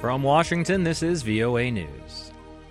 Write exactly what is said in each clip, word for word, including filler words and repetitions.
From Washington, this is V O A News.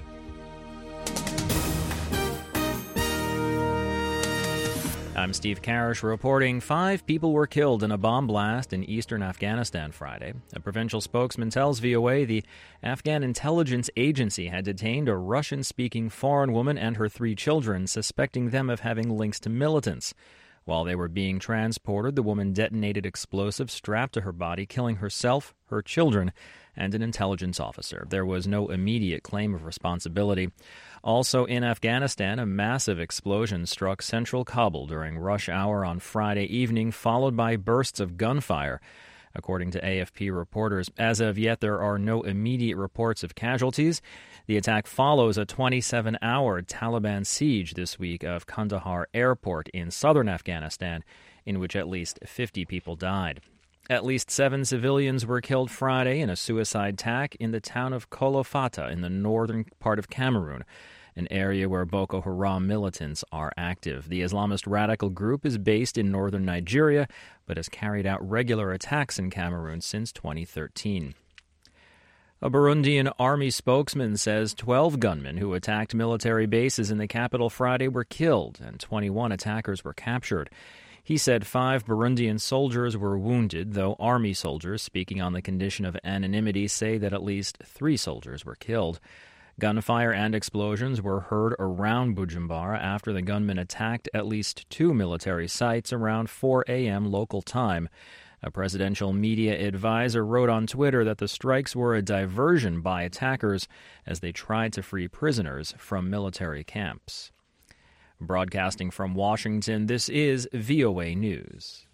I'm Steve Karish reporting five people were killed in a bomb blast in eastern Afghanistan Friday. A provincial spokesman tells V O A the Afghan intelligence agency had detained a Russian-speaking foreign woman and her three children, suspecting them of having links to militants. While they were being transported, the woman detonated explosives strapped to her body, killing herself, her children, and an intelligence officer. There was no immediate claim of responsibility. Also in Afghanistan, a massive explosion struck central Kabul during rush hour on Friday evening, followed by bursts of gunfire. According to A F P reporters, as of yet there are no immediate reports of casualties. The attack follows a twenty-seven hour Taliban siege this week of Kandahar Airport in southern Afghanistan, in which at least fifty people died. At least seven civilians were killed Friday in a suicide attack in the town of Kolofata in the northern part of Cameroon, an area where Boko Haram militants are active. The Islamist radical group is based in northern Nigeria, but has carried out regular attacks in Cameroon since twenty thirteen. A Burundian army spokesman says twelve gunmen who attacked military bases in the capital Friday were killed and twenty-one attackers were captured. He said five Burundian soldiers were wounded, though army soldiers speaking on the condition of anonymity say that at least three soldiers were killed. Gunfire and explosions were heard around Bujumbura after the gunmen attacked at least two military sites around four a.m. local time. A presidential media advisor wrote on Twitter that the strikes were a diversion by attackers as they tried to free prisoners from military camps. Broadcasting from Washington, this is V O A News.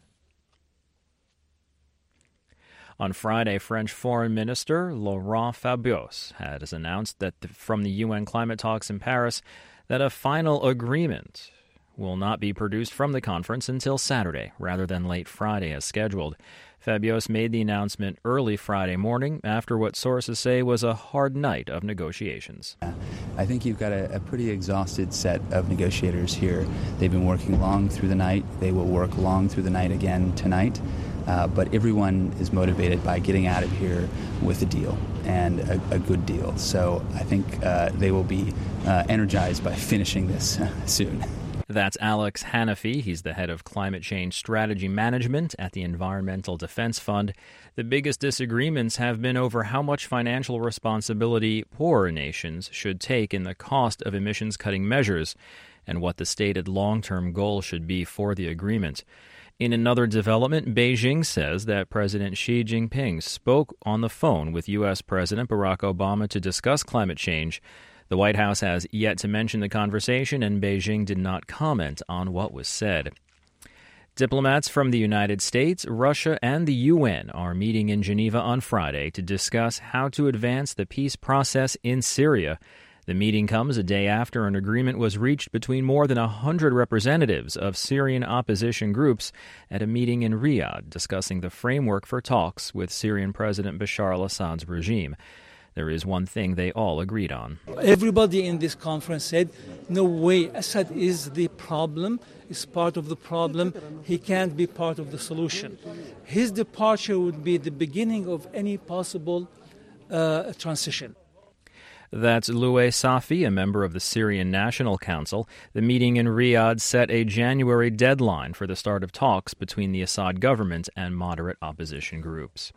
On Friday, French Foreign Minister Laurent Fabius has announced that the, from the U N climate talks in Paris that a final agreement will not be produced from the conference until Saturday, rather than late Friday as scheduled. Fabius made the announcement early Friday morning after what sources say was a hard night of negotiations. I think you've got a, a pretty exhausted set of negotiators here. They've been working long through the night. They will work long through the night again tonight. Uh, but everyone is motivated by getting out of here with a deal, and a, a good deal. So I think uh, they will be uh, energized by finishing this uh, soon. That's Alex Hanafi. He's the head of climate change strategy management at the Environmental Defense Fund. The biggest disagreements have been over how much financial responsibility poorer nations should take in the cost of emissions-cutting measures and what the stated long-term goal should be for the agreement. In another development, Beijing says that President Xi Jinping spoke on the phone with U S. President Barack Obama to discuss climate change. The White House has yet to mention the conversation, and Beijing did not comment on what was said. Diplomats from the United States, Russia, and the U N are meeting in Geneva on Friday to discuss how to advance the peace process in Syria. The meeting comes a day after an agreement was reached between more than one hundred representatives of Syrian opposition groups at a meeting in Riyadh discussing the framework for talks with Syrian President Bashar al-Assad's regime. There is one thing they all agreed on. Everybody in this conference said, no way, Assad is the problem, is part of the problem. He can't be part of the solution. His departure would be the beginning of any possible uh, transition. That's Louay Safi, a member of the Syrian National Council. The meeting in Riyadh set a January deadline for the start of talks between the Assad government and moderate opposition groups.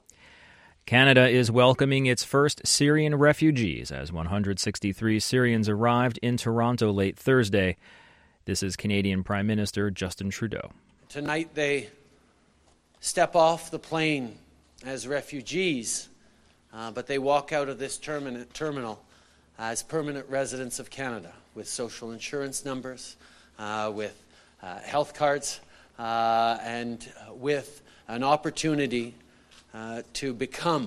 Canada is welcoming its first Syrian refugees as one hundred sixty-three Syrians arrived in Toronto late Thursday. This is Canadian Prime Minister Justin Trudeau. Tonight they step off the plane as refugees, uh, but they walk out of this termin- terminal as permanent residents of Canada with social insurance numbers, uh, with uh, health cards, uh, and with an opportunity Uh, to become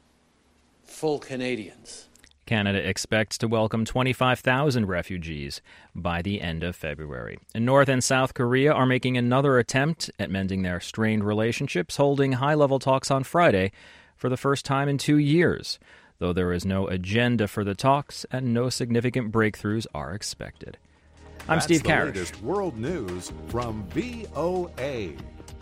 full Canadians. Canada expects to welcome twenty-five thousand refugees by the end of February. And North and South Korea are making another attempt at mending their strained relationships, holding high-level talks on Friday for the first time in two years, though there is no agenda for the talks and no significant breakthroughs are expected. I'm That's Steve the Karish. Latest world news from V O A.